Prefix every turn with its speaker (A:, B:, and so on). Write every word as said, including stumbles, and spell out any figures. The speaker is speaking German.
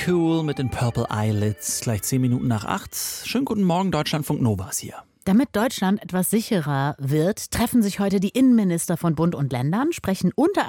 A: Cool mit den Purple Eyelids. Gleich zehn Minuten nach acht. Schönen guten Morgen, Deutschlandfunk Nova ist hier.
B: Damit Deutschland etwas sicherer wird, treffen sich heute die Innenminister von Bund und Ländern, sprechen unter